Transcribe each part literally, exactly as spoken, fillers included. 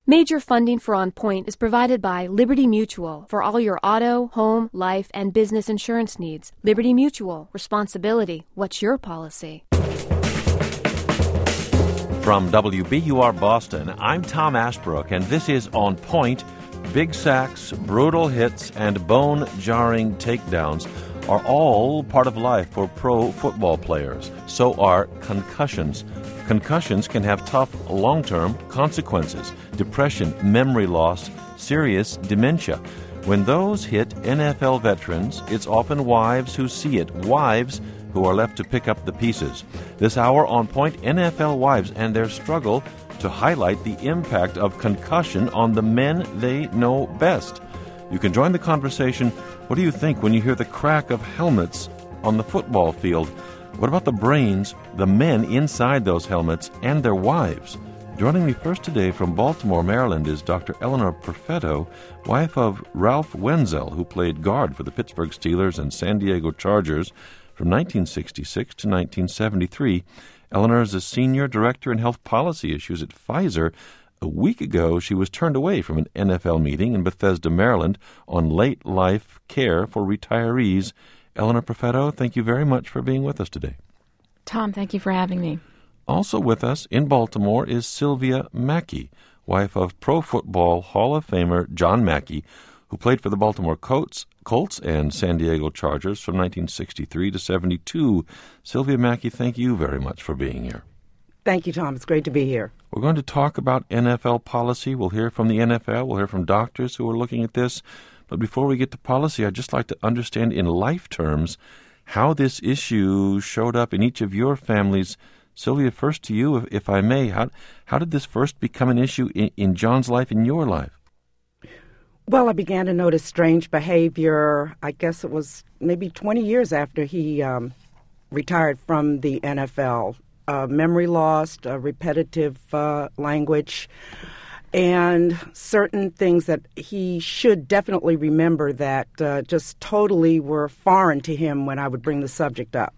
Major funding for On Point is provided by Liberty Mutual for all your auto, home, life, and business insurance needs. Liberty Mutual. Responsibility. What's your policy? From W B U R Boston, I'm Tom Ashbrook, and this is On Point. Big sacks, brutal hits, and bone-jarring takedowns are all part of life for pro football players. So are concussions. Concussions can have tough long-term consequences: depression, memory loss, serious dementia. When those hit N F L veterans, it's often wives who see it, wives who are left to pick up the pieces. This hour on Point, N F L wives and their struggle to highlight the impact of concussion on the men they know best. You can join the conversation. What do you think when you hear the crack of helmets on the football field? What about the brains, the men inside those helmets, and their wives? Joining me first today from Baltimore, Maryland, is Doctor Eleanor Perfetto, wife of Ralph Wenzel, who played guard for the Pittsburgh Steelers and San Diego Chargers from nineteen sixty-six to nineteen seventy-three. Eleanor is a senior director in health policy issues at Pfizer. A week ago, she was turned away from an N F L meeting in Bethesda, Maryland, on late life care for retirees. Eleanor Perfetto, thank you very much for being with us today. Tom, thank you for having me. Also with us in Baltimore is Sylvia Mackey, wife of Pro Football Hall of Famer John Mackey, who played for the Baltimore Colts, Colts and San Diego Chargers from nineteen sixty-three to seventy-two. Sylvia Mackey, thank you very much for being here. Thank you, Tom. It's great to be here. We're going to talk about N F L policy. We'll hear from the N F L. We'll hear from doctors who are looking at this. But before we get to policy, I'd just like to understand in life terms how this issue showed up in each of your families. Sylvia, first to you, if, if I may. How, how did this first become an issue in, in John's life, in your life? Well, I began to notice strange behavior. I guess it was maybe twenty years after he um, retired from the N F L. Uh, memory loss, uh, repetitive uh, language, and certain things that he should definitely remember that uh, just totally were foreign to him when I would bring the subject up.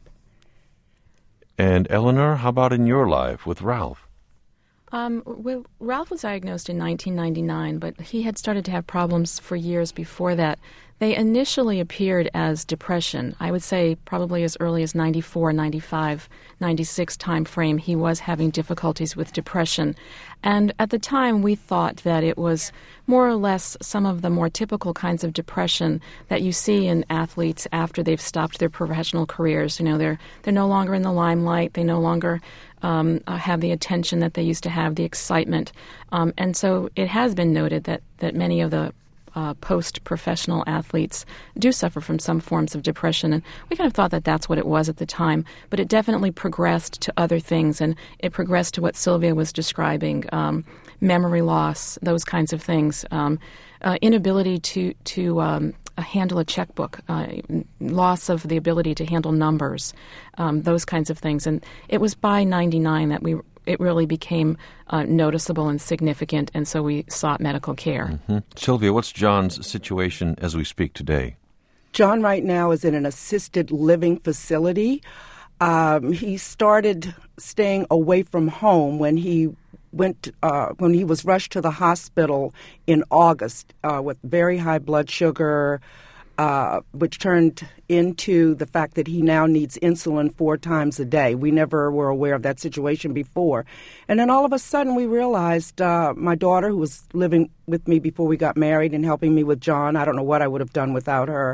And Eleanor, how about in your life with Ralph? Um, well, Ralph was diagnosed in nineteen ninety-nine, but he had started to have problems for years before that. They initially appeared as depression. I would say probably as early as ninety-four, ninety-five, ninety-six time frame, he was having difficulties with depression. And at the time, we thought that it was more or less some of the more typical kinds of depression that you see in athletes after they've stopped their professional careers. You know, they're they're no longer in the limelight. They no longer um, have the attention that they used to have, the excitement. Um, and so it has been noted that, that many of the Uh, post-professional athletes do suffer from some forms of depression, and we kind of thought that that's what it was at the time, but it definitely progressed to other things, and it progressed to what Sylvia was describing, um, memory loss, those kinds of things, um, uh, inability to, to um, handle a checkbook, uh, loss of the ability to handle numbers, um, those kinds of things. And it was by ninety-nine that we it really became uh, noticeable and significant, and so we sought medical care. Mm-hmm. Sylvia, what's John's situation as we speak today? John right now is in an assisted living facility. Um, he started staying away from home when he went uh, when he was rushed to the hospital in August uh, with very high blood sugar, Uh, which turned into the fact that he now needs insulin four times a day. We never were aware of that situation before. And then all of a sudden we realized uh, my daughter, who was living with me before we got married and helping me with John, I don't know what I would have done without her,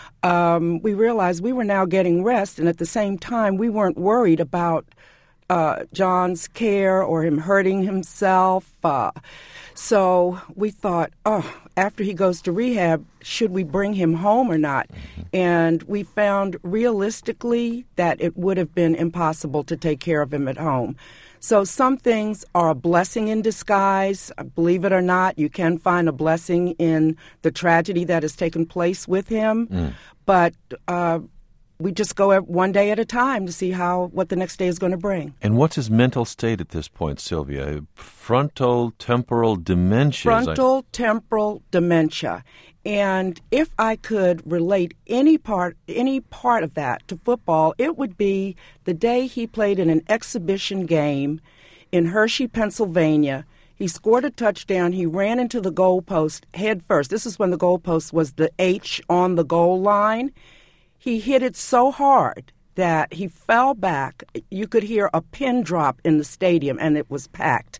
um, we realized we were now getting rest, and at the same time we weren't worried about uh, John's care or him hurting himself. Uh, so we thought, oh, after he goes to rehab, should we bring him home or not? And we found realistically that it would have been impossible to take care of him at home. So some things are a blessing in disguise. Believe it or not, you can find a blessing in the tragedy that has taken place with him. Mm. But uh, we just go one day at a time to see how what the next day is going to bring. And what's his mental state at this point, Sylvia? Frontal temporal dementia. Frontal temporal dementia. And if I could relate any part any part of that to football, it would be the day he played in an exhibition game in Hershey, Pennsylvania. He scored a touchdown. He ran into the goalpost head first. This is when the goalpost was the H on the goal line. He hit it so hard that he fell back. You could hear a pin drop in the stadium, and it was packed.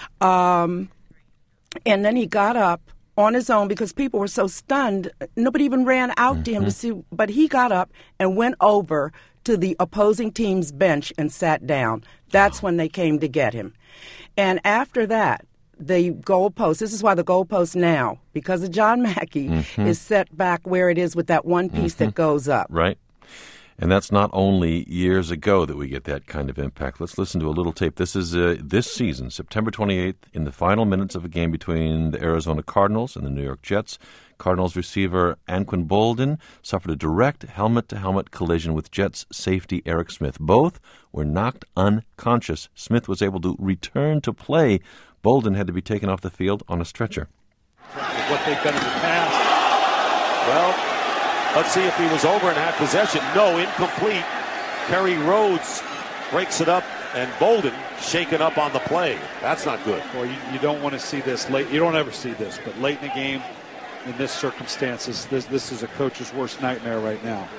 Um, and then he got up on his own because people were so stunned. Nobody even ran out mm-hmm. to him to see. But he got up and went over to the opposing team's bench and sat down. That's when they came to get him. And after that, the goalpost, this is why the goalpost now, because of John Mackey, mm-hmm. is set back where it is with that one piece mm-hmm. that goes up. Right. And that's not only years ago that we get that kind of impact. Let's listen to a little tape. This is uh, this season, September twenty-eighth, in the final minutes of a game between the Arizona Cardinals and the New York Jets. Cardinals receiver Anquan Boldin suffered a direct helmet-to-helmet collision with Jets safety Eric Smith. Both were knocked unconscious. Smith was able to return to play. Boldin had to be taken off the field on a stretcher. What they've done in the past. Well, let's see if he was over and had possession. No, incomplete. Kerry Rhodes breaks it up, and Boldin shaken up on the play. That's not good. Well, you, you don't want to see this late. You don't ever see this, but late in the game, in this circumstances, this this is a coach's worst nightmare right now.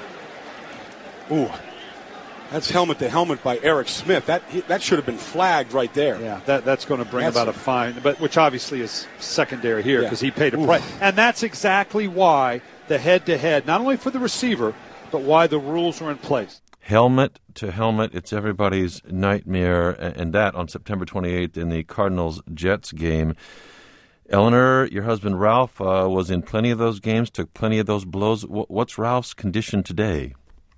Ooh, that's helmet to helmet by Eric Smith. That he, that should have been flagged right there. Yeah, that that's going to bring that's, about a fine, but which obviously is secondary here because yeah. he paid a price, and that's exactly why the head-to-head, not only for the receiver, but why the rules are in place. Helmet to helmet, it's everybody's nightmare, and that on September twenty-eighth in the Cardinals-Jets game. Eleanor, your husband Ralph uh, was in plenty of those games, took plenty of those blows. What's Ralph's condition today?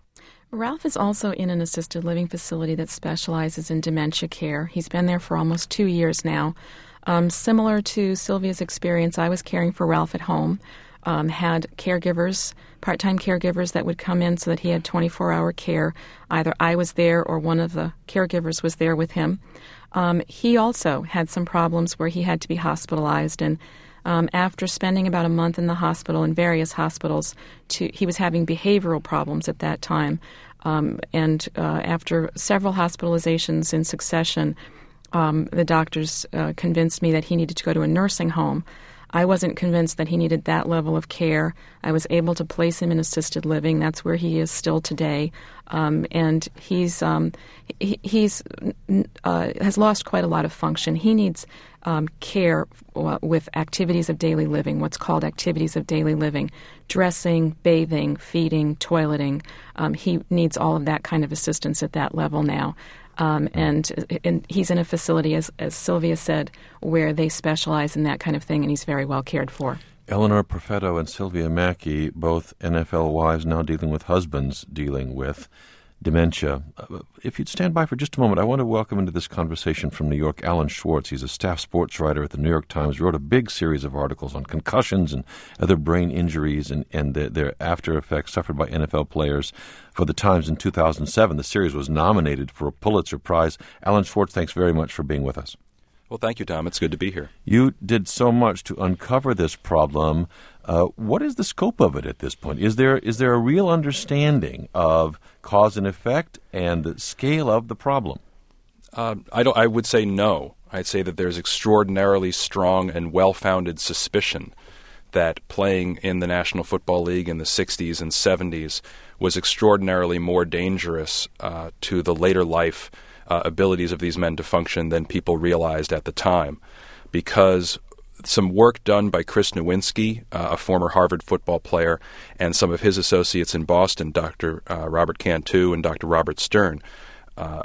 Ralph is also in an assisted living facility that specializes in dementia care. He's been there for almost two years now. Um, similar to Sylvia's experience, I was caring for Ralph at home. Um, had caregivers, part-time caregivers that would come in so that he had twenty-four hour care. Either I was there or one of the caregivers was there with him. Um, he also had some problems where he had to be hospitalized, and um, after spending about a month in the hospital, in various hospitals, to, he was having behavioral problems at that time. Um, and uh, after several hospitalizations in succession, um, the doctors uh, convinced me that he needed to go to a nursing home. I wasn't convinced that he needed that level of care. I was able to place him in assisted living. That's where he is still today, um, and he's um, he, he's uh, has lost quite a lot of function. He needs um, care with activities of daily living, what's called activities of daily living, dressing, bathing, feeding, toileting. Um, he needs all of that kind of assistance at that level now. Um, and, and he's in a facility, as, as Sylvia said, where they specialize in that kind of thing, and he's very well cared for. Eleanor Perfetto and Sylvia Mackey, both N F L wives now dealing with husbands dealing with dementia. Uh, if you'd stand by for just a moment, I want to welcome into this conversation from New York Alan Schwartz. He's a staff sports writer at the New York Times, wrote a big series of articles on concussions and other brain injuries and, and the, their after effects suffered by N F L players for the Times in two thousand seven. The series was nominated for a Pulitzer Prize. Alan Schwartz, thanks very much for being with us. Well, thank you, Tom. It's good to be here. You did so much to uncover this problem. Uh, what is the scope of it at this point? Is there is there a real understanding of cause and effect and the scale of the problem? Uh, I don't. I would say no. I'd say that there's extraordinarily strong and well-founded suspicion that playing in the National Football League in the sixties and seventies was extraordinarily more dangerous uh, to the later life uh, abilities of these men to function than people realized at the time, because some work done by Chris Nowinski, uh, a former Harvard football player, and some of his associates in Boston, Doctor Uh, Robert Cantu and Doctor Robert Stern, uh,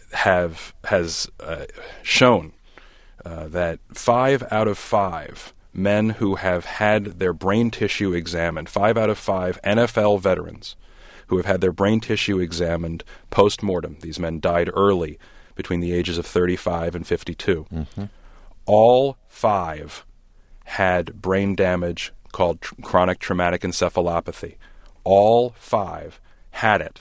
have has uh, shown uh, that five out of five men who have had their brain tissue examined, five out of five N F L veterans who have had their brain tissue examined post-mortem, these men died early between the ages of thirty-five and fifty-two, mm-hmm. all five had brain damage called tr- chronic traumatic encephalopathy. All five had it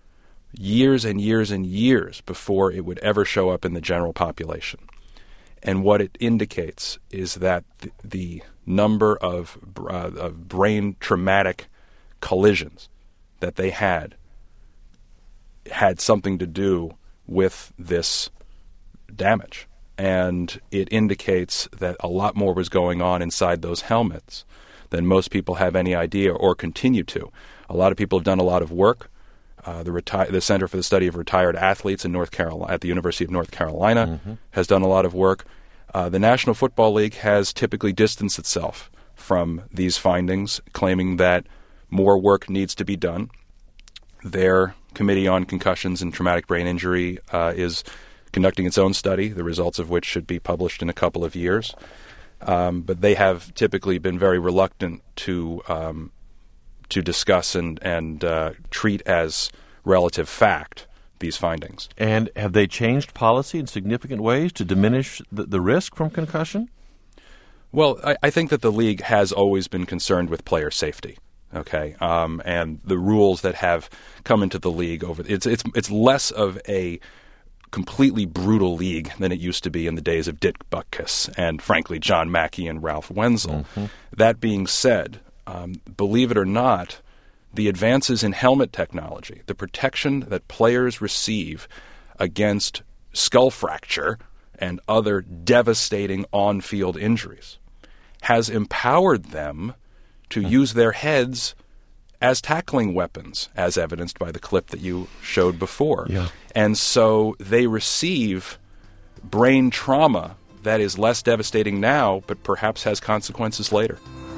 years and years and years before it would ever show up in the general population. And what it indicates is that th- the number of, uh, of brain traumatic collisions that they had had something to do with this damage. and it indicates that a lot more was going on inside those helmets than most people have any idea or continue to. A lot of people have done a lot of work. Uh, the, reti- the Center for the Study of Retired Athletes in North Carolina, at the University of North Carolina mm-hmm. has done a lot of work. Uh, the National Football League has typically distanced itself from these findings, claiming that more work needs to be done. Their Committee on Concussions and Traumatic Brain Injury uh, is conducting its own study, the results of which should be published in a couple of years. Um, but they have typically been very reluctant to um, to discuss and, and uh, treat as relative fact these findings. And have they changed policy in significant ways to diminish the, the risk from concussion? Well, I, I think that the league has always been concerned with player safety. Okay, um, and the rules that have come into the league over it's it's it's less of a completely brutal league than it used to be in the days of Dick Butkus and, frankly, John Mackey and Ralph Wenzel. Mm-hmm. That being said, um, believe it or not, the advances in helmet technology, the protection that players receive against skull fracture and other devastating on-field injuries, has empowered them to use their heads as tackling weapons, as evidenced by the clip that you showed before. Yeah. And so they receive brain trauma that is less devastating now, but perhaps has consequences later.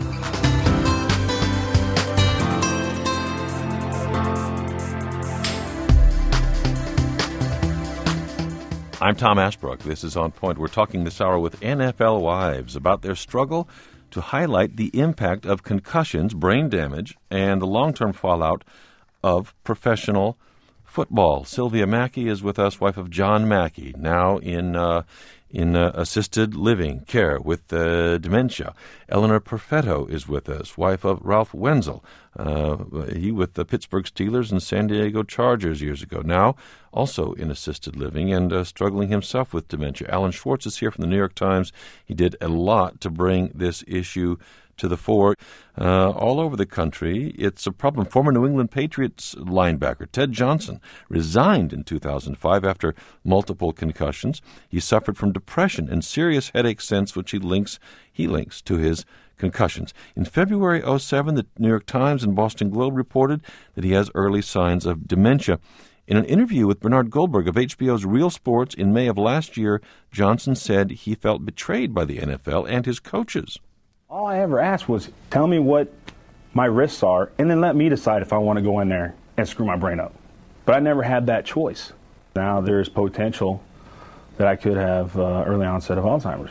I'm Tom Ashbrook. This is On Point. We're talking this hour with N F L wives about their struggle to highlight the impact of concussions, brain damage, and the long-term fallout of professional football. Sylvia Mackey is with us, wife of John Mackey, now in uh, in uh, assisted living care with uh, dementia. Eleanor Perfetto is with us, wife of Ralph Wenzel. Uh, he with the Pittsburgh Steelers and San Diego Chargers years ago. Now also in assisted living and uh, struggling himself with dementia. Alan Schwartz is here from the New York Times. He did a lot to bring this issue to the fore. Uh, all over the country, it's a problem. Former New England Patriots linebacker Ted Johnson resigned in two thousand five after multiple concussions. He suffered from depression and serious headache since, which he links he links to his concussions. In February oh seven, the New York Times and Boston Globe reported that he has early signs of dementia. In an interview with Bernard Goldberg of H B O's Real Sports in May of last year, Johnson said he felt betrayed by the N F L and his coaches. All I ever asked was, tell me what my risks are, and then let me decide if I want to go in there and screw my brain up. But I never had that choice. Now there's potential that I could have uh, early onset of Alzheimer's.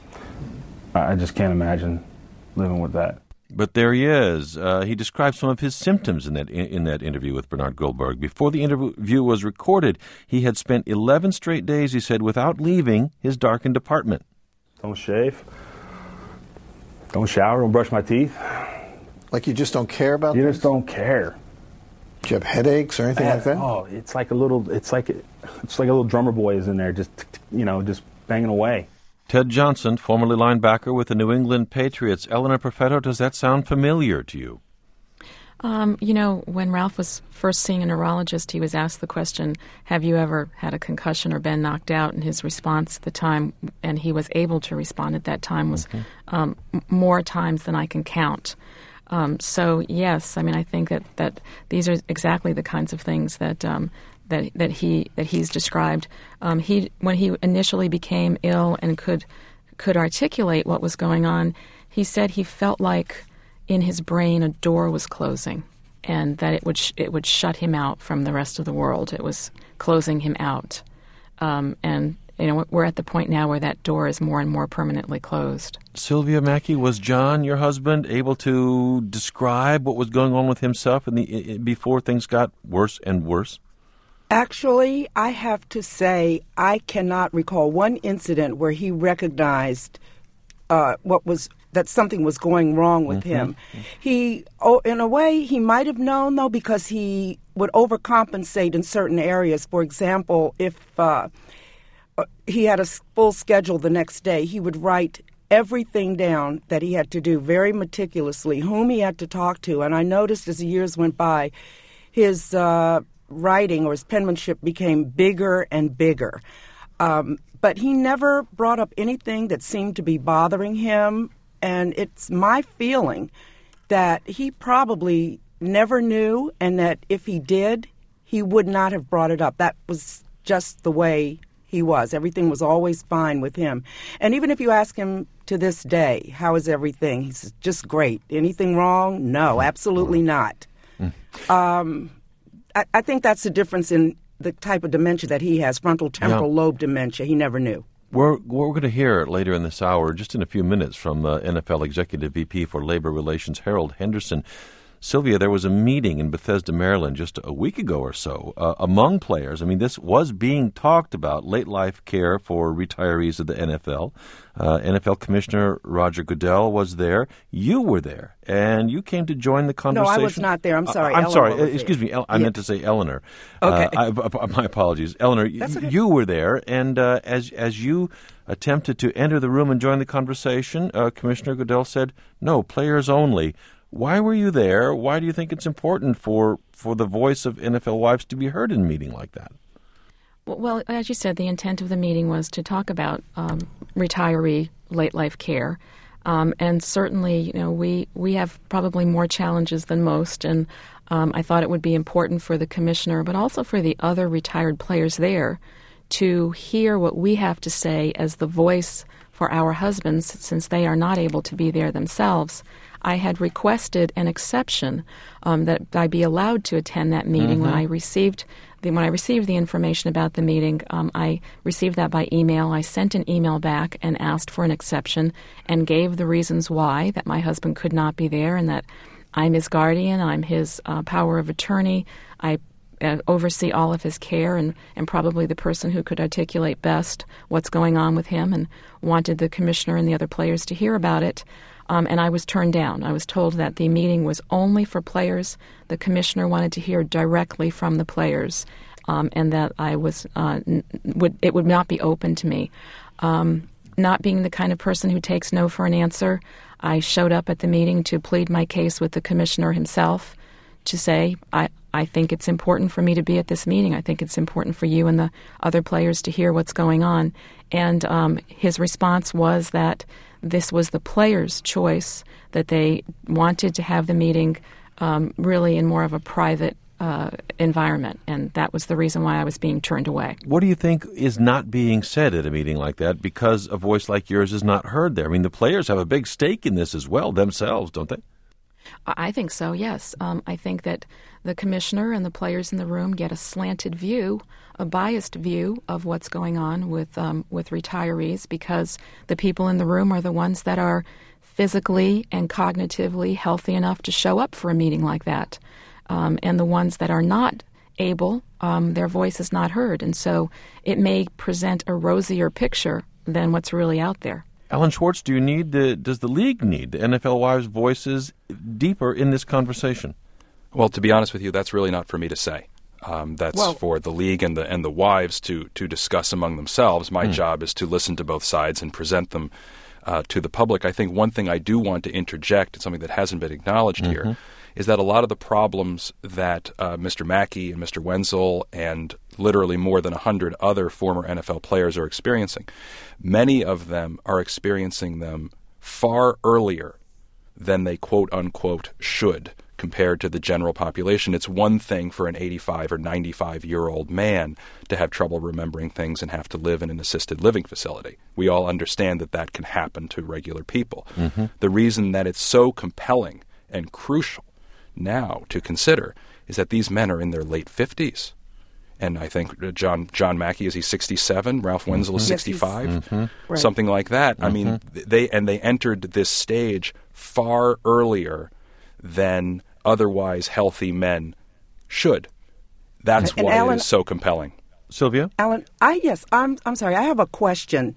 I just can't imagine living with that. But there he is. Uh, he described some of his symptoms in that in, in that interview with Bernard Goldberg. Before the interview was recorded, he had spent eleven straight days, he said, without leaving his darkened apartment. Don't shave. Don't shower. Don't brush my teeth. Like you just don't care about You this? just don't care. Do you have headaches or anything have, like that? Oh, it's like a little. It's like it's like a little drummer boy is in there, just you know, just banging away. Ted Johnson, formerly linebacker with the New England Patriots. Eleanor Perfetto, does that sound familiar to you? Um, you know, when Ralph was first seeing a neurologist, he was asked the question, have you ever had a concussion or been knocked out? And his response at the time, and he was able to respond at that time, was mm-hmm. um, m- more times than I can count. Um, so, yes, I mean, I think that, that these are exactly the kinds of things that um, that that he that he's described. Um, he when he initially became ill and could could articulate what was going on, he said he felt like in his brain a door was closing, and that it would sh- it would shut him out from the rest of the world. It was closing him out, um, and you know we're at the point now where that door is more and more permanently closed. Sylvia Mackey, was John, your husband, able to describe what was going on with himself in the before things got worse and worse? Actually, I have to say I cannot recall one incident where he recognized uh, what was that something was going wrong with mm-hmm. him. He, oh, in a way, he might have known, though, because he would overcompensate in certain areas. For example, if uh, he had a full schedule the next day, he would write everything down that he had to do very meticulously, whom he had to talk to. And I noticed as the years went by, his uh, writing or his penmanship became bigger and bigger. Um, but he never brought up anything that seemed to be bothering him. And it's my feeling that he probably never knew, and that if he did, he would not have brought it up. That was just the way he was. Everything was always fine with him. And even if you ask him to this day, how is everything? He's just great. Anything wrong? No, absolutely not. Mm. Um, I, I think that's the difference in the type of dementia that he has, frontal temporal yeah. lobe dementia. He never knew. We're, we're going to hear later in this hour, just in a few minutes, from uh, N F L Executive V P for Labor Relations, Harold Henderson. Sylvia, there was a meeting in Bethesda, Maryland, just a week ago or so uh, among players. I mean, this was being talked about, late life care for retirees of the N F L. Uh, N F L Commissioner Roger Goodell was there. You were there, and you came to join the conversation. No, I was not there. I'm sorry. Uh, I'm Eleanor sorry. was Excuse there. me. El- I yeah. meant to say Eleanor. Okay. Uh, I, my apologies. Eleanor, That's okay. you were there, and uh, as as you attempted to enter the room and join the conversation, uh, Commissioner Goodell said, no, players only. Why were you there? Why do you think it's important for, for the voice of N F L wives to be heard in a meeting like that? Well, as you said, the intent of the meeting was to talk about um, retiree late life care. Um, and certainly, you know, we, we have probably more challenges than most. And um, I thought it would be important for the commissioner, but also for the other retired players there, to hear what we have to say as the voice for our husbands, since they are not able to be there themselves. I had requested an exception um, that I be allowed to attend that meeting. Mm-hmm. When I received the, when I received the information about the meeting, um, I received that by email. I sent an email back and asked for an exception and gave the reasons why, that my husband could not be there, and that I'm his guardian, I'm his uh, power of attorney, I uh, oversee all of his care, and, and probably the person who could articulate best what's going on with him, and wanted the commissioner and the other players to hear about it. Um, and I was turned down. I was told that the meeting was only for players. The commissioner wanted to hear directly from the players, um, and that I was uh, n- would it would not be open to me. Um, not being the kind of person who takes no for an answer, I showed up at the meeting to plead my case with the commissioner himself, to say, I, I think it's important for me to be at this meeting. I think it's important for you and the other players to hear what's going on. And um, his response was that this was the players' choice, that they wanted to have the meeting um, really in more of a private uh, environment, and that was the reason why I was being turned away. What do you think is not being said at a meeting like that because a voice like yours is not heard there? I mean, the players have a big stake in this as well themselves, don't they? I think so, yes. Um, I think that the commissioner and the players in the room get a slanted view, a biased view of what's going on with um, with retirees, because the people in the room are the ones that are physically and cognitively healthy enough to show up for a meeting like that. Um, and the ones that are not able, um, their voice is not heard. And so it may present a rosier picture than what's really out there. Alan Schwartz, do you need the does the league need the N F L wives' voices deeper in this conversation? Well, to be honest with you, that's really not for me to say. Um, that's well, for the league and the and the wives to to discuss among themselves. My hmm. job is to listen to both sides and present them uh, to the public. I think one thing I do want to interject, something that hasn't been acknowledged mm-hmm. here, is that a lot of the problems that uh, Mister Mackey and Mister Wenzel and literally more than one hundred other former N F L players are experiencing, many of them are experiencing them far earlier than they quote-unquote should compared to the general population. It's one thing for an eighty-five or ninety-five-year-old man to have trouble remembering things and have to live in an assisted living facility. We all understand that that can happen to regular people. Mm-hmm. The reason that it's so compelling and crucial now to consider is that these men are in their late fifties. And I think John John Mackey, is he sixty-seven? Ralph Wenzel is sixty-five? Mm-hmm. Right. Something like that. Mm-hmm. I mean, they and they entered this stage far earlier than otherwise healthy men should. That's and why Alan, it is so compelling. Sylvia? Alan, I yes, I'm I'm sorry. I have a question.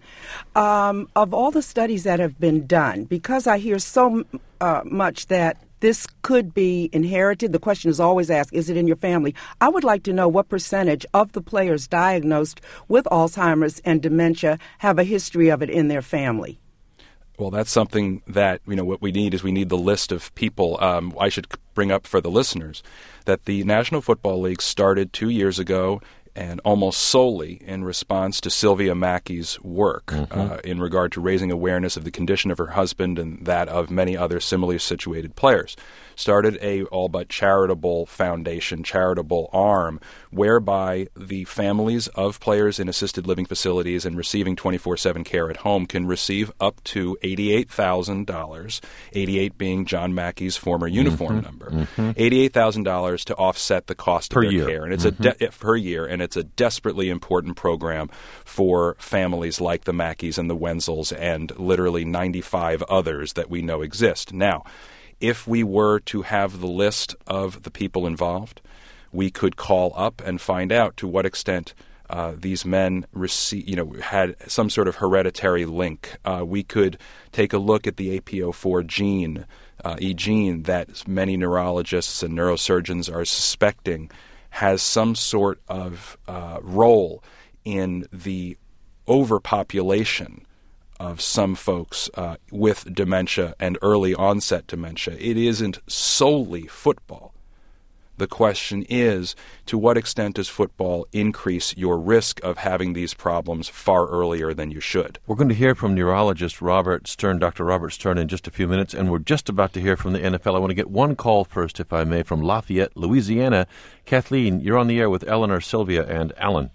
Um, of all the studies that have been done, because I hear so uh, much that this could be inherited, the question is always asked, is it in your family? I would like to know what percentage of the players diagnosed with Alzheimer's and dementia have a history of it in their family. Well, that's something that, you know, what we need is we need the list of people. Um, I should bring up for the listeners that the National Football League started two years ago and almost solely in response to Sylvia Mackey's work mm-hmm. uh, in regard to raising awareness of the condition of her husband and that of many other similarly situated players. Started a all but charitable foundation, charitable arm, whereby the families of players in assisted living facilities and receiving twenty-four seven care at home can receive up to eighty-eight thousand dollars, eighty-eight being John Mackey's former uniform mm-hmm. number, mm-hmm. eighty-eight thousand dollars to offset the cost per of their year. care. And it's mm-hmm. a de- per year, and it's a desperately important program for families like the Mackeys and the Wenzels and literally ninety-five others that we know exist. Now, if we were to have the list of the people involved, we could call up and find out to what extent uh, these men rece- you know, had some sort of hereditary link. Uh, we could take a look at the A P O four gene, uh, e gene that many neurologists and neurosurgeons are suspecting has some sort of uh, role in the overpopulation of some folks uh, with dementia and early onset dementia. It isn't solely football. The question is, to what extent does football increase your risk of having these problems far earlier than you should? We're going to hear from neurologist Robert Stern, Doctor Robert Stern, in just a few minutes, and we're just about to hear from the N F L. I want to get one call first, if I may, from Lafayette, Louisiana. Kathleen, you're on the air with Eleanor, Sylvia, and Alan.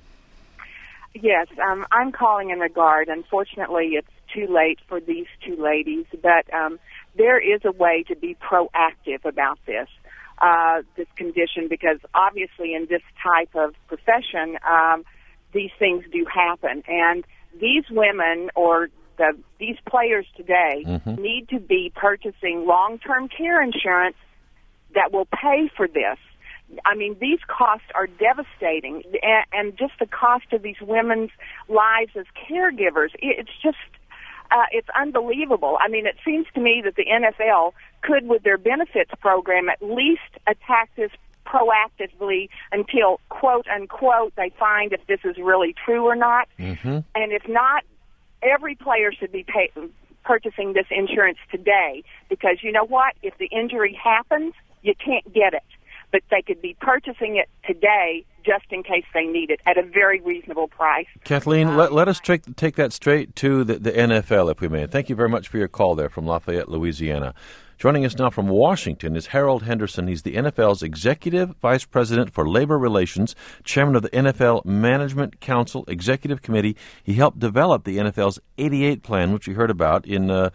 Yes, um, I'm calling in regard. Unfortunately, it's too late for these two ladies, but um, there is a way to be proactive about this, uh, this condition, because obviously in this type of profession, um, these things do happen. And these women or the, these players today mm-hmm. need to be purchasing long-term care insurance that will pay for this. I mean, these costs are devastating, and, and just the cost of these women's lives as caregivers, it's just, uh, it's unbelievable. I mean, it seems to me that the N F L could, with their benefits program, at least attack this proactively until, quote, unquote, they find if this is really true or not. Mm-hmm. And if not, every player should be pay, purchasing this insurance today, because you know what? If the injury happens, you can't get it. But they could be purchasing it today just in case they need it at a very reasonable price. Kathleen, um, let, let us take, take that straight to the, the N F L, if we may. Thank you very much for your call there from Lafayette, Louisiana. Joining us now from Washington is Harold Henderson. He's the N F L's Executive Vice President for Labor Relations, Chairman of the N F L Management Council Executive Committee. He helped develop the N F L's eighty-eight plan, which we heard about in uh,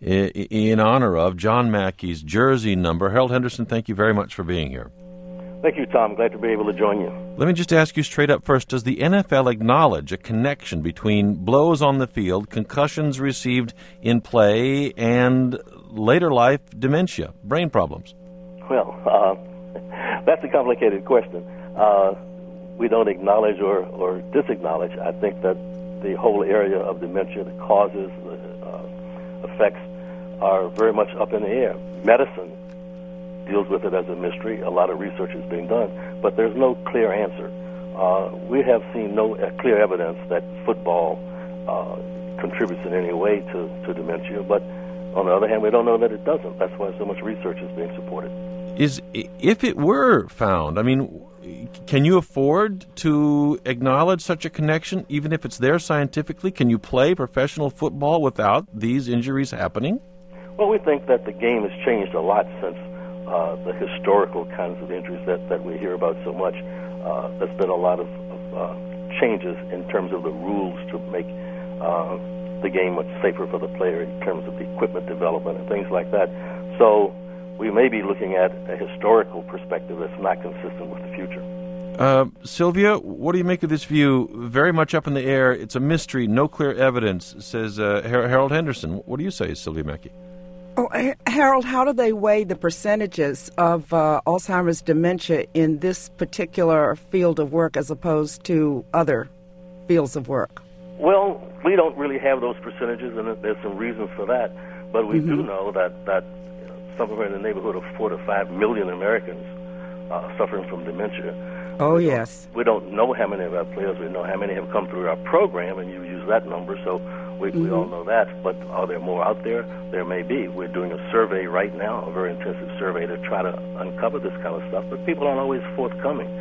in honor of John Mackey's jersey number. Harold Henderson, thank you very much for being here. Thank you, Tom. Glad to be able to join you. Let me just ask you straight up first, does the N F L acknowledge a connection between blows on the field, concussions received in play, and later life dementia, brain problems? Well, uh, that's a complicated question. Uh, we don't acknowledge or, or disacknowledge. I think that the whole area of dementia, the causes, the uh, effects are very much up in the air. Medicine deals with it as a mystery. A lot of research is being done, but there's no clear answer. Uh, we have seen no uh, clear evidence that football uh, contributes in any way to, to dementia, but on the other hand, we don't know that it doesn't. That's why so much research is being supported. Is if it were found, I mean, can you afford to acknowledge such a connection, even if it's there scientifically? Can you play professional football without these injuries happening? Well, we think that the game has changed a lot since uh, the historical kinds of injuries that, that we hear about so much. Uh, there's been a lot of, of uh, changes in terms of the rules to make uh, the game much safer for the player in terms of the equipment development and things like that. So we may be looking at a historical perspective that's not consistent with the future. Uh, Sylvia, what do you make of this view? Very much up in the air. It's a mystery, no clear evidence, says uh, Har- Harold Henderson. What do you say, Sylvia Mackey? Oh, Harold, how do they weigh the percentages of uh, Alzheimer's dementia in this particular field of work as opposed to other fields of work? Well, we don't really have those percentages, and there's some reasons for that. But we mm-hmm. do know that, that you know, somewhere in the neighborhood of four to five million Americans uh, suffering from dementia. Oh, we yes. We don't know how many of our players. We know how many have come through our program, and you use that number, so we, mm-hmm. we all know that. But are there more out there? There may be. We're doing a survey right now, a very intensive survey to try to uncover this kind of stuff, but people aren't always forthcoming.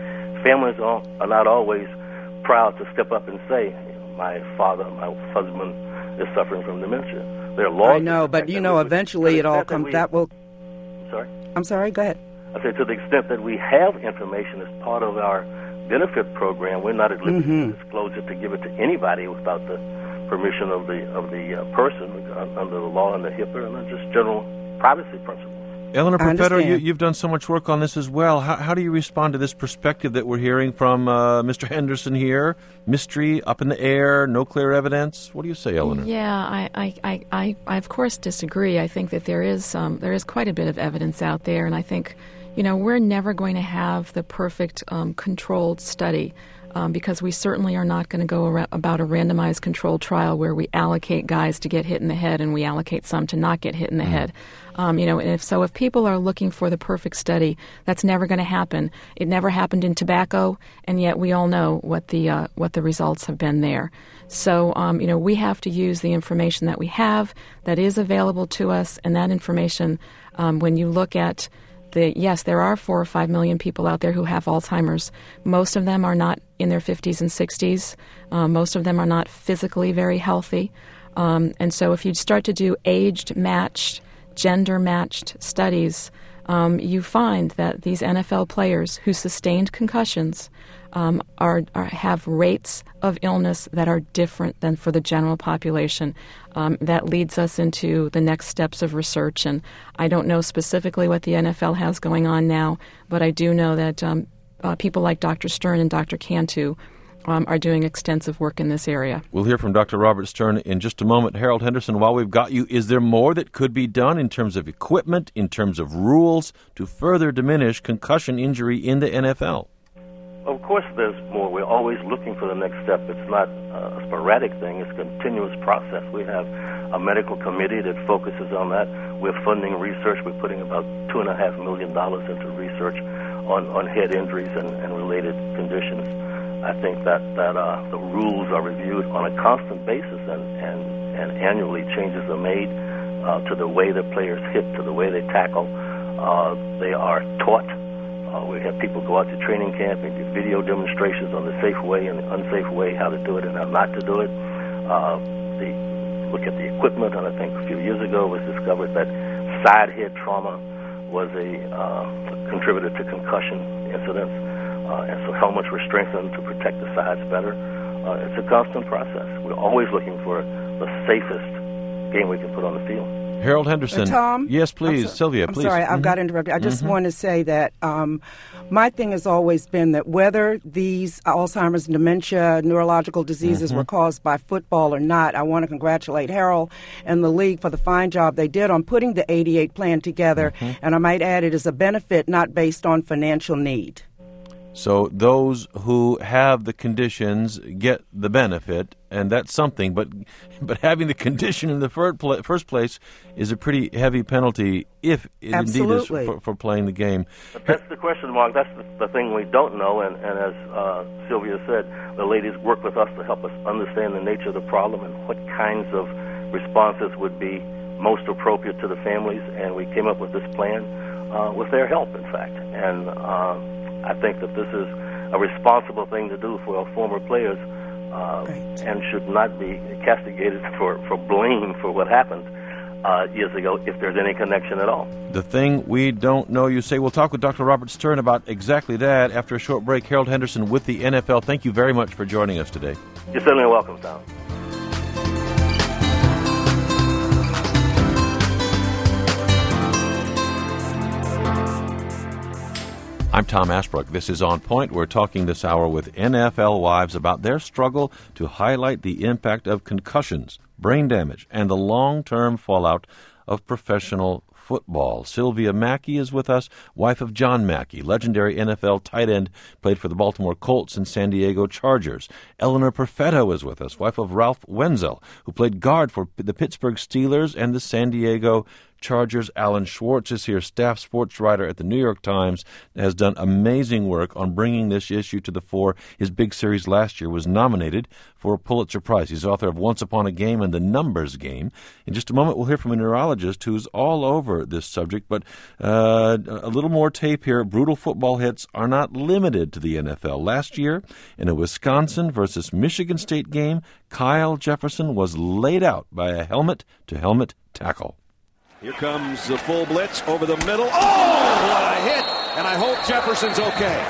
families are, are not always proud to step up and say, my father, my husband is suffering from dementia. There are laws. I know, but you know, eventually it all comes. That will. Sorry. I'm sorry. Go ahead. I say to the extent that we have information as part of our benefit program, we're not at liberty mm-hmm. to disclose it to give it to anybody without the permission of the of the uh, person under the law and the HIPAA and just general privacy principles. Eleanor Perfetto, you, you've done so much work on this as well. How, how do you respond to this perspective that we're hearing from uh, Mister Henderson here? Mystery, up in the air, no clear evidence. What do you say, Eleanor? Yeah, I, I, I, I, I of course disagree. I think that there is um, there is quite a bit of evidence out there, and I think, you know, we're never going to have the perfect um, controlled study. Um, because we certainly are not going to go ar- about a randomized controlled trial where we allocate guys to get hit in the head and we allocate some to not get hit in the mm. head. Um, you know, and if so, if people are looking for the perfect study, that's never going to happen. It never happened in tobacco, and yet we all know what the uh, what the results have been there. So, um, you know, we have to use the information that we have that is available to us, and that information, um, when you look at The, yes, there are four or five million people out there who have Alzheimer's. Most of them are not in their fifties and sixties. Um, most of them are not physically very healthy. Um, and so if you start to do age-matched, gender-matched studies, um, you find that these N F L players who sustained concussions um, are, are have rates of illness that are different than for the general population. Um, that leads us into the next steps of research. And I don't know specifically what the N F L has going on now, but I do know that um, uh, people like Doctor Stern and Doctor Cantu um, are doing extensive work in this area. We'll hear from Doctor Robert Stern in just a moment. Harold Henderson, while we've got you, is there more that could be done in terms of equipment, in terms of rules, to further diminish concussion injury in the N F L? Of course there's more. We're always looking for the next step. It's not a sporadic thing. It's a continuous process. We have a medical committee that focuses on that. We're funding research. We're putting about two and a half million dollars into research on, on head injuries and, and related conditions. I think that, that uh, the rules are reviewed on a constant basis, and, and, and annually changes are made uh, to the way the players hit, to the way they tackle. Uh, they are taught. Uh, we have people go out to training camp and give video demonstrations on the safe way and the unsafe way, how to do it and how not to do it. Uh, the, look at the equipment, and I think a few years ago it was discovered that side head trauma was a uh, contributor to concussion incidents, uh, and so helmets were strengthened to protect the sides better. Uh, it's a constant process. We're always looking for the safest game we can put on the field. Harold Henderson. Uh, Tom? Yes, please. So, Sylvia, I'm please. sorry, I've mm-hmm. got interrupted. I just mm-hmm. want to say that um, my thing has always been that whether these Alzheimer's and dementia, neurological diseases mm-hmm. were caused by football or not, I want to congratulate Harold and the league for the fine job they did on putting the eighty-eight plan together. Mm-hmm. And I might add, it is a benefit not based on financial need. So those who have the conditions get the benefit, and that's something. But but having the condition in the first place is a pretty heavy penalty, if it Absolutely. indeed is for, for playing the game. But that's the question mark. That's the, the thing we don't know. And, and as uh, Sylvia said, the ladies work with us to help us understand the nature of the problem and what kinds of responses would be most appropriate to the families. And we came up with this plan uh, with their help, in fact. And uh, I think that this is a responsible thing to do for our former players, uh, right. and should not be castigated for, for blame for what happened uh, years ago, if there's any connection at all. The thing we don't know, you say. We'll talk with Doctor Robert Stern about exactly that after a short break. Harold Henderson with the N F L. Thank you very much for joining us today. You're certainly welcome, Tom. I'm Tom Ashbrook. This is On Point. We're talking this hour with N F L wives about their struggle to highlight the impact of concussions, brain damage, and the long-term fallout of professional football. Sylvia Mackey is with us, wife of John Mackey, legendary N F L tight end, played for the Baltimore Colts and San Diego Chargers. Eleanor Perfetto is with us, wife of Ralph Wenzel, who played guard for the Pittsburgh Steelers and the San Diego Chargers. Alan Schwartz is here, staff sports writer at the New York Times, has done amazing work on bringing this issue to the fore. His big series last year was nominated for a Pulitzer Prize. He's author of Once Upon a Game and The Numbers Game. In just a moment, we'll hear from a neurologist who's all over this subject, but uh, a little more tape here. Brutal football hits are not limited to the N F L. Last year, in a Wisconsin versus Michigan State game, Kyle Jefferson was laid out by a helmet-to-helmet tackle. Here comes the full blitz over the middle. Oh, what a hit! And I hope Jefferson's okay.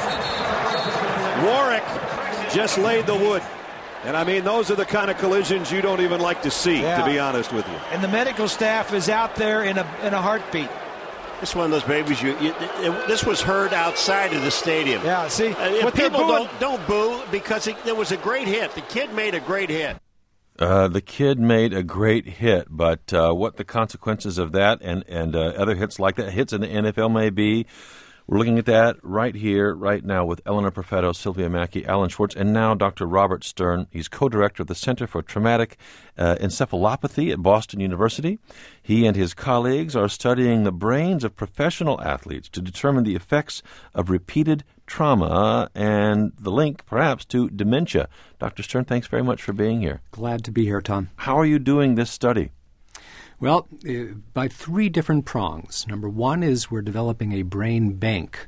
Warwick just laid the wood. And, I mean, those are the kind of collisions you don't even like to see, yeah. to be honest with you. And the medical staff is out there in a in a heartbeat. It's one of those babies. You, you it, this was heard outside of the stadium. Yeah, see, uh, people don't don't boo because it, it was a great hit. The kid made a great hit. Uh, the kid made a great hit, but uh, what the consequences of that and and uh, other hits like that, hits in the N F L may be. We're looking at that right here, right now, with Eleanor Perfetto, Sylvia Mackey, Alan Schwartz, and now Doctor Robert Stern. He's co-director of the Center for Traumatic uh, Encephalopathy at Boston University. He and his colleagues are studying the brains of professional athletes to determine the effects of repeated trauma and the link, perhaps, to dementia. Doctor Stern, thanks very much for being here. Glad to be here, Tom. How are you doing this study? Well, uh, by three different prongs. Number one is we're developing a brain bank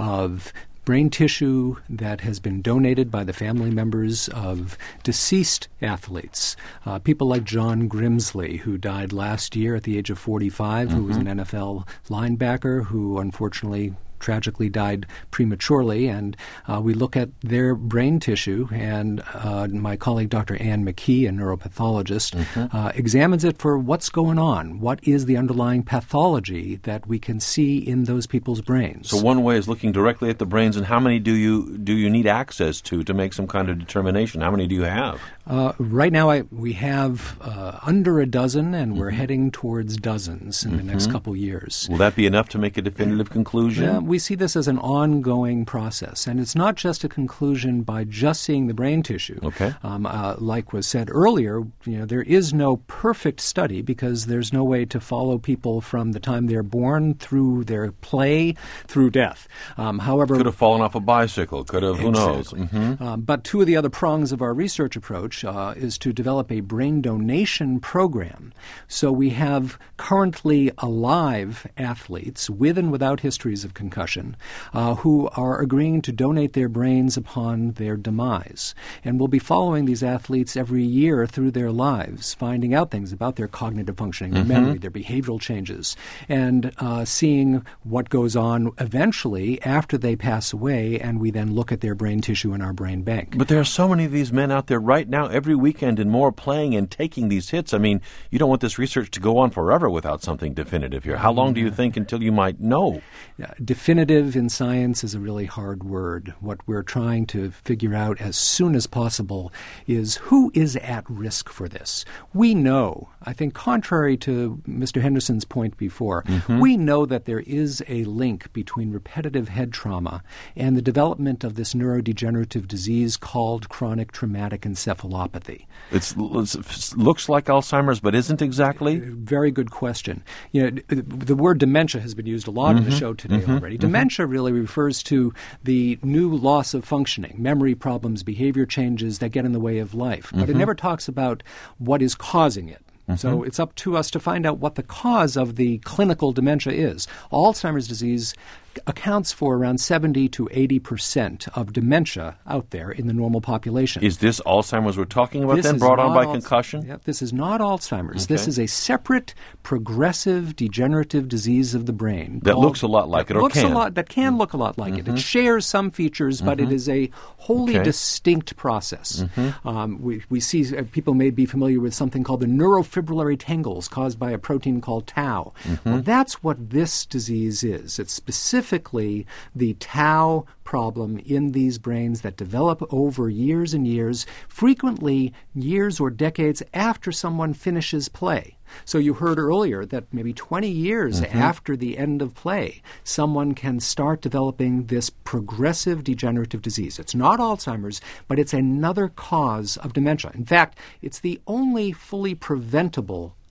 of brain tissue that has been donated by the family members of deceased athletes. Uh, people like John Grimsley, who died last year at the age of forty-five, mm-hmm. who was an N F L linebacker who unfortunately tragically died prematurely, and uh, we look at their brain tissue, and uh, my colleague Doctor Ann McKee, a neuropathologist, mm-hmm. uh, examines it for what's going on. What is the underlying pathology that we can see in those people's brains? So one way is looking directly at the brains, and how many do you do you need access to to make some kind of determination? How many do you have? Uh, right now I, we have uh, under a dozen, and mm-hmm. we're heading towards dozens in mm-hmm. the next couple years. Will that be enough to make a definitive conclusion? Yeah, we see this as an ongoing process, and it's not just a conclusion by just seeing the brain tissue. Okay. Um, uh, like was said earlier, you know, there is no perfect study because there's no way to follow people from the time they're born through their play through death. Um, however, could have fallen off a bicycle. Could have. Who exactly. knows? Mm-hmm. Um, but two of the other prongs of our research approach uh, is to develop a brain donation program. So we have currently alive athletes with and without histories of concussion. Uh, who are agreeing to donate their brains upon their demise. And we'll be following these athletes every year through their lives, finding out things about their cognitive functioning, their mm-hmm. memory, their behavioral changes, and uh, seeing what goes on eventually after they pass away, and we then look at their brain tissue in our brain bank. But there are so many of these men out there right now, every weekend and more, playing and taking these hits. I mean, you don't want this research to go on forever without something definitive here. How long do you think until you might know? Yeah, definitive in science is a really hard word. What we're trying to figure out as soon as possible is who is at risk for this. We know, I think contrary to Mister Henderson's point before, mm-hmm. we know that there is a link between repetitive head trauma and the development of this neurodegenerative disease called chronic traumatic encephalopathy. It's, it looks like Alzheimer's, but isn't exactly? Very good question. You know, the word dementia has been used a lot mm-hmm. in the show today mm-hmm. already. Dementia mm-hmm. really refers to the new loss of functioning, memory problems, behavior changes that get in the way of life. But mm-hmm. it never talks about what is causing it. Mm-hmm. So it's up to us to find out what the cause of the clinical dementia is. Alzheimer's disease accounts for around seventy to eighty percent of dementia out there in the normal population. Is this Alzheimer's we're talking about this then, brought on by al- concussion? Yep, this is not Alzheimer's. Okay. This is a separate progressive degenerative disease of the brain. That looks a lot like it, or looks can. A lot, that can mm-hmm. look a lot like mm-hmm. it. It shares some features, but mm-hmm. it is a wholly okay. distinct process. Mm-hmm. Um, we, we see uh, people may be familiar with something called the neurofibrillary tangles caused by a protein called tau. Mm-hmm. Well, that's what this disease is. It's specifically the tau problem in these brains that develop over years and years, frequently years or decades after someone finishes play. So you heard earlier that maybe twenty years mm-hmm. after the end of play, someone can start developing this progressive degenerative disease. It's not Alzheimer's, but it's another cause of dementia. In fact, it's the only fully preventable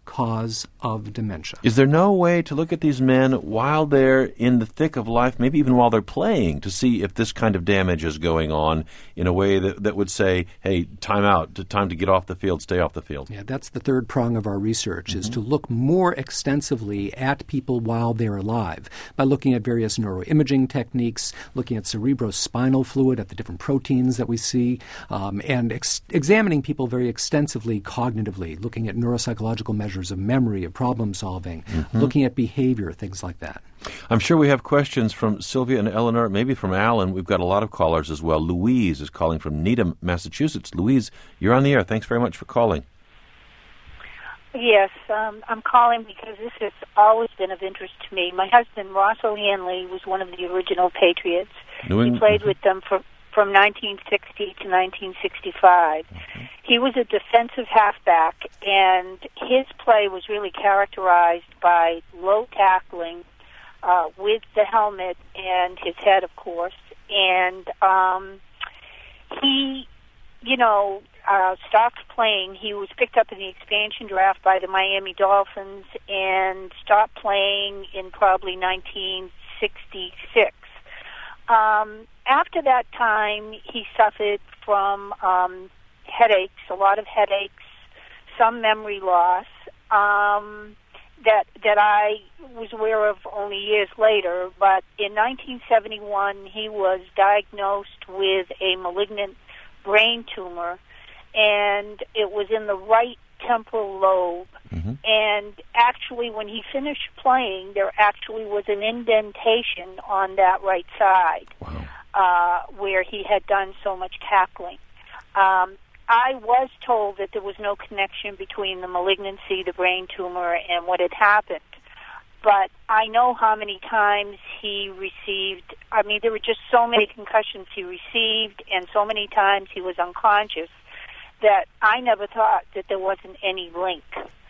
cause of dementia. Is there no way to look at these men while they're in the thick of life, maybe even while they're playing, to see if this kind of damage is going on in a way that, that would say, hey, time out, time to get off the field, stay off the field? Yeah, that's the third prong of our research, mm-hmm. is to look more extensively at people while they're alive by looking at various neuroimaging techniques, looking at cerebrospinal fluid, at the different proteins that we see, um, and ex- examining people very extensively cognitively, looking at neuropsychological measures of memory, of problem solving, mm-hmm. looking at behavior, things like that. I'm sure we have questions from Sylvia and Eleanor, maybe from Alan. We've got a lot of callers as well. Louise is calling from Needham, Massachusetts. Louise, you're on the air. Thanks very much for calling. Yes, um, I'm calling because this has always been of interest to me. My husband, Ross O'Hanley, was one of the original Patriots. New he played with them for, from nineteen sixty to nineteen sixty-five. Mm-hmm. He was a defensive halfback, and his play was really characterized by low tackling uh, with the helmet and his head, of course. And um, he, you know, uh, stopped playing. He was picked up in the expansion draft by the Miami Dolphins and stopped playing in probably nineteen sixty-six. Um, after that time, he suffered from um, headaches, a lot of headaches, some memory loss, um, that that I was aware of only years later. But in nineteen seventy-one, he was diagnosed with a malignant brain tumor, and it was in the right temporal lobe. Mm-hmm. And actually, when he finished playing, there actually was an indentation on that right side. Wow. uh, where he had done so much tackling. Um, I was told that there was no connection between the malignancy, the brain tumor, and what had happened. But I know how many times he received, I mean, there were just so many concussions he received, and so many times he was unconscious, that I never thought that there wasn't any link.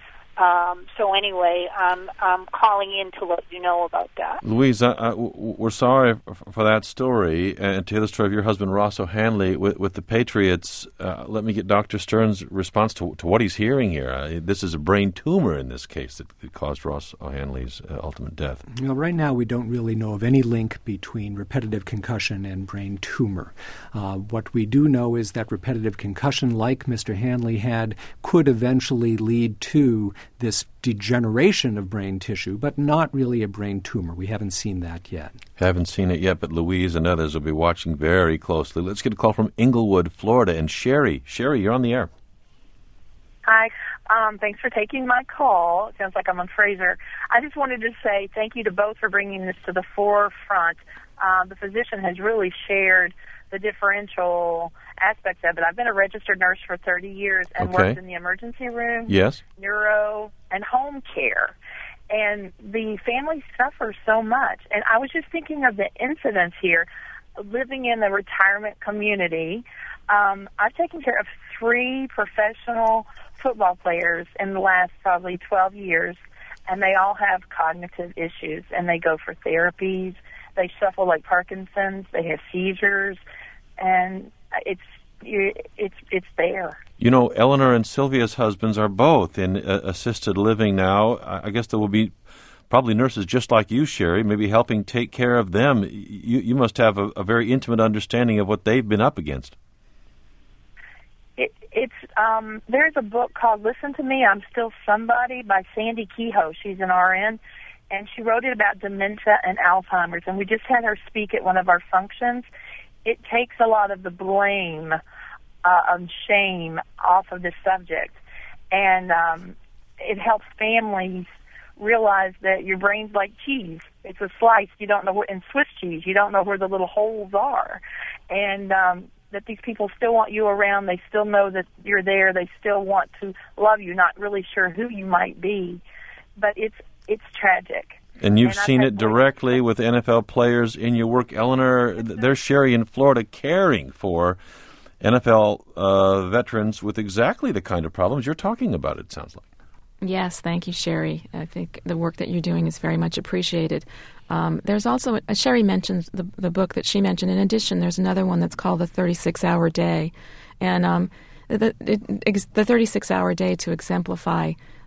Um, so anyway, I'm, I'm calling in to let you know about that. Louise, I, I, we're sorry for that story, and to hear the story of your husband, Ross O'Hanley, with, with the Patriots. Uh, let me get Doctor Stern's response to, to what he's hearing here. Uh, this is a brain tumor in this case that, that caused Ross O'Hanley's uh, ultimate death. You know, right now we don't really know of any link between repetitive concussion and brain tumor. Uh, what we do know is that repetitive concussion, like Mister Hanley had, could eventually lead to this degeneration of brain tissue, but not really a brain tumor. We haven't seen that yet. Haven't seen it yet, but Louise and others will be watching very closely. Let's get a call from Inglewood, Florida, and Sherry. Sherry, you're on the air. Hi. Um, thanks for taking my call. It sounds like I'm on Fraser. I just wanted to say thank you to both for bringing this to the forefront. Uh, the physician has really shared the differential aspects of it. I've been a registered nurse for thirty years and okay. worked in the emergency room, yes, neuro, and home care. And the families suffer so much. And I was just thinking of the incidents here. Living in the retirement community, um, I've taken care of three professional football players in the last probably twelve years, and they all have cognitive issues, and they go for therapies. They suffer like Parkinson's. They have seizures, and it's it's it's there. You know, Eleanor and Sylvia's husbands are both in uh, assisted living now. I guess there will be probably nurses just like you, Sherry, maybe helping take care of them. You you must have a, a very intimate understanding of what they've been up against. It, it's um, there's a book called "Listen to Me, I'm Still Somebody" by Sandy Kehoe. She's an R N. And she wrote it about dementia and Alzheimer's, and we just had her speak at one of our functions. It takes a lot of the blame uh, and shame off of this subject, and um, it helps families realize that your brain's like cheese. It's a slice. You don't know where, in Swiss cheese, you don't know where the little holes are, and um, that these people still want you around. They still know that you're there. They still want to love you, not really sure who you might be, but it's It's tragic. And you've and seen it directly with N F L players in your work. Eleanor, there's Sherry in Florida caring for N F L uh, veterans with exactly the kind of problems you're talking about, it sounds like. Yes, thank you, Sherry. I think the work that you're doing is very much appreciated. Um, there's also, uh, Sherry mentioned the, the book that she mentioned. In addition, there's another one that's called The thirty-six hour Day. And um, the, it, the thirty-six hour day, to exemplify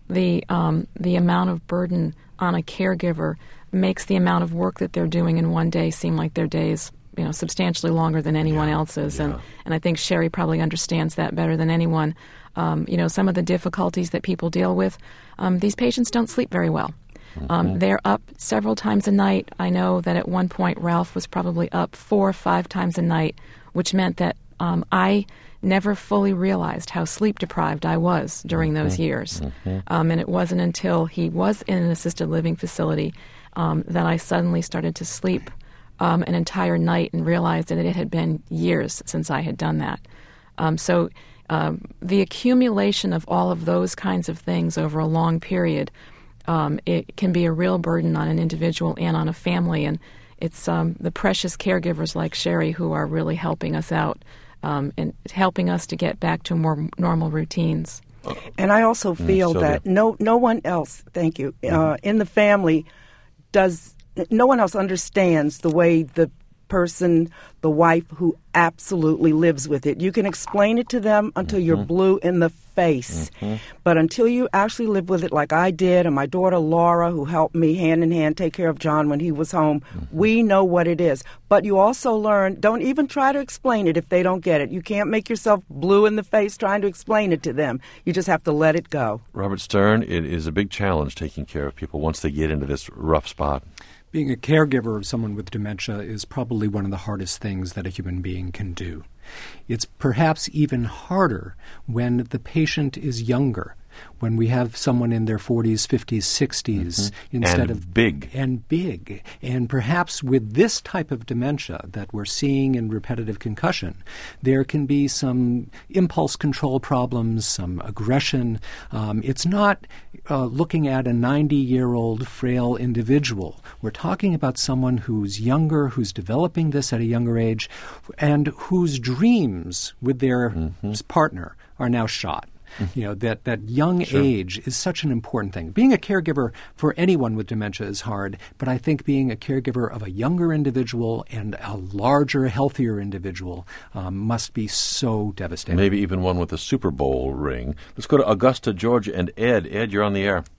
the um, the amount of burden on a caregiver makes the amount of work that they're doing in one day seem like their days, you know, substantially longer than anyone yeah, else's. Yeah. And and I think Sherry probably understands that better than anyone. Um, you know, some of the difficulties that people deal with, um, these patients don't sleep very well. Mm-hmm. Um, they're up several times a night. I know that at one point Ralph was probably up four or five times a night, which meant that um, I never fully realized how sleep deprived I was during those mm-hmm. years. Mm-hmm. Um, and it wasn't until he was in an assisted living facility um, that I suddenly started to sleep um, an entire night and realized that it had been years since I had done that. Um, so um, the accumulation of all of those kinds of things over a long period, um, it can be a real burden on an individual and on a family. And it's um, the precious caregivers like Sherry who are really helping us out um, and helping us to get back to more normal routines. And I also feel mm, that no no one else, thank you, uh, in the family does, no one else understands the way the person, the wife who absolutely lives with it. You can explain it to them until mm-hmm. you're blue in the face. Mm-hmm. But until you actually live with it like I did, and my daughter Laura, who helped me hand in hand take care of John when he was home, mm-hmm. we know what it is. But you also learn, don't even try to explain it if they don't get it. You can't make yourself blue in the face trying to explain it to them. You just have to let it go. Robert Stern, it is a big challenge taking care of people once they get into this rough spot. Being a caregiver of someone with dementia is probably one of the hardest things that a human being can do. It's perhaps even harder when the patient is younger, when we have someone in their forties, fifties, sixties mm-hmm. instead and of big. And big. And perhaps with this type of dementia that we're seeing in repetitive concussion, there can be some impulse control problems, some aggression. Um, it's not uh, looking at a ninety-year-old frail individual. We're talking about someone who's younger, who's developing this at a younger age, and whose dreams with their mm-hmm. partner are now shot. You know, that, that young sure. age is such an important thing. Being a caregiver for anyone with dementia is hard, but I think being a caregiver of a younger individual and a larger, healthier individual um, must be so devastating. Maybe even one with a Super Bowl ring. Let's go to Augusta, Georgia, and Ed. Ed, you're on the air.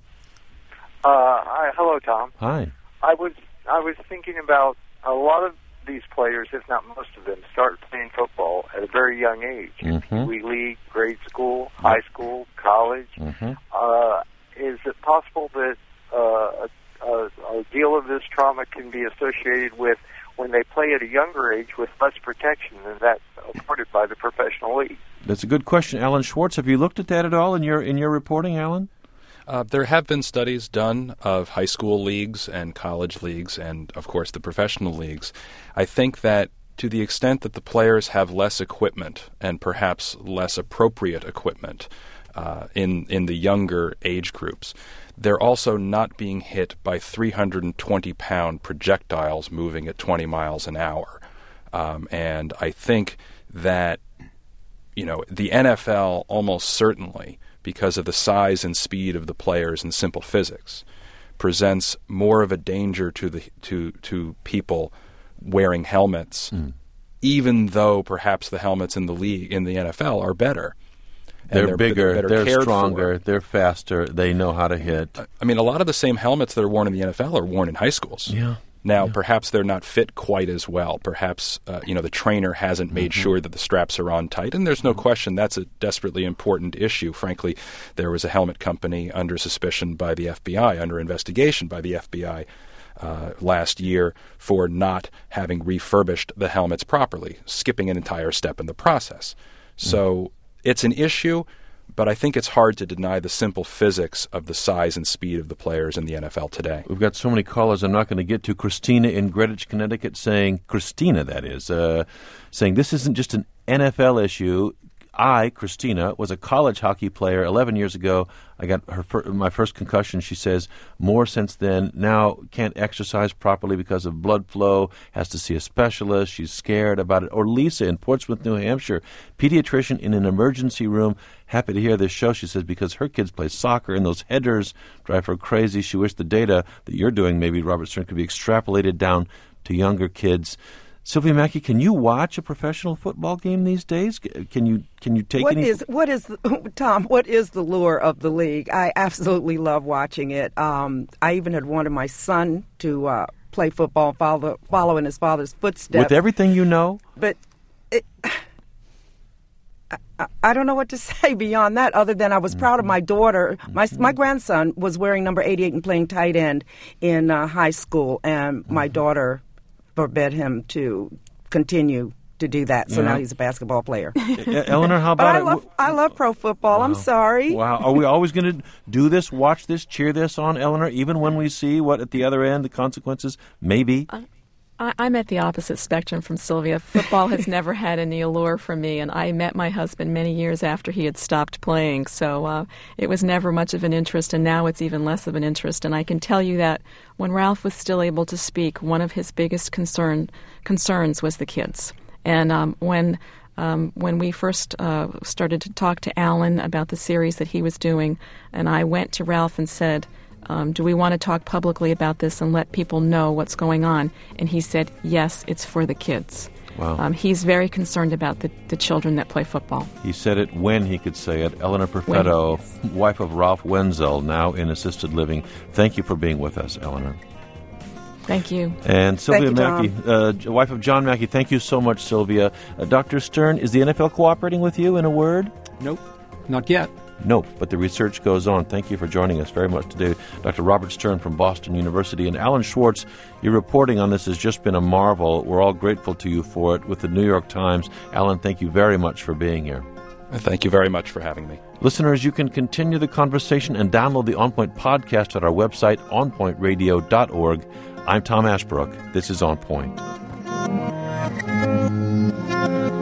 Uh, hi, hello, Tom. Hi. I was I was thinking about a lot of these players, if not most of them, start playing football at a very young age. Mm-hmm. Wee league, grade school, high school, college. Mm-hmm. Uh, is it possible that uh, a, a, a deal of this trauma can be associated with when they play at a younger age with less protection than that afforded by the professional league? That's a good question. Alan Schwartz, have you looked at that at all in your in your reporting, Alan? Uh, there have been studies done of high school leagues and college leagues and, of course, the professional leagues. I think that to the extent that the players have less equipment and perhaps less appropriate equipment uh, in, in the younger age groups, they're also not being hit by three hundred twenty pound projectiles moving at twenty miles an hour. Um, and I think that, you know, the N F L almost certainly, because of the size and speed of the players and simple physics, presents more of a danger to the to to people wearing helmets, mm. even though perhaps the helmets in the league in the N F L are better. They're, they're bigger, they're, they're stronger, for. they're faster, they know how to hit. I mean, a lot of the same helmets that are worn in the N F L are worn in high schools. Yeah. Now, yeah. perhaps they're not fit quite as well. Perhaps, uh, you know, the trainer hasn't made mm-hmm. sure that the straps are on tight. And there's no question that's a desperately important issue. Frankly, there was a helmet company under suspicion by the F B I, under investigation by the F B I uh, last year for not having refurbished the helmets properly, skipping an entire step in the process. So mm. it's an issue, but I think it's hard to deny the simple physics of the size and speed of the players in the N F L today. We've got so many callers I'm not going to get to. Christina in Greenwich, Connecticut saying, Christina that is, uh, saying this isn't just an N F L issue. I, Christina, was a college hockey player eleven years ago. I got her fir- my first concussion, she says, more since then. Now can't exercise properly because of blood flow, has to see a specialist. She's scared about it. Or Lisa in Portsmouth, New Hampshire, pediatrician in an emergency room. Happy to hear this show, she says, because her kids play soccer and those headers drive her crazy. She wished the data that you're doing, maybe, Robert Stern, could be extrapolated down to younger kids. Sylvia Mackey, can you watch a professional football game these days? Can you can you take what any? Is, what is the, Tom? What is the lure of the league? I absolutely love watching it. Um, I even had wanted my son to uh, play football, follow follow in his father's footsteps. With everything you know, but it, I, I don't know what to say beyond that, other than I was proud of my daughter. My my grandson was wearing number eighty-eight and playing tight end in uh, high school, and my daughter forbid him to continue to do that. So yeah. now he's a basketball player. Eleanor, how about but I it? love, I love pro football. Wow. I'm sorry. Wow. Are we always going to do this, watch this, cheer this on, Eleanor, even when we see what at the other end the consequences may be? Uh, I, I'm at the opposite spectrum from Sylvia. Football has never had any allure for me, and I met my husband many years after he had stopped playing, so uh, it was never much of an interest, and now it's even less of an interest. And I can tell you that when Ralph was still able to speak, one of his biggest concern concerns was the kids. And um, when um, when we first uh, started to talk to Alan about the series that he was doing, and I went to Ralph and said, Um, do we want to talk publicly about this and let people know what's going on? And he said, yes, it's for the kids. Wow. Um, he's very concerned about the, the children that play football. He said it when he could say it. Eleanor Perfetto, wife of Ralph Wenzel, now in assisted living. Thank you for being with us, Eleanor. Thank you. And Sylvia Thank you, Mackey, uh, wife of John Mackey, thank you so much, Sylvia. Uh, Doctor Stern, is the N F L cooperating with you, in a word? Nope, not yet. Nope, but the research goes on. Thank you for joining us very much today. Doctor Robert Stern from Boston University. And Alan Schwartz, your reporting on this has just been a marvel. We're all grateful to you for it with the New York Times. Alan, thank you very much for being here. Thank you very much for having me. Listeners, you can continue the conversation and download the On Point podcast at our website, on point radio dot org. I'm Tom Ashbrook. This is On Point.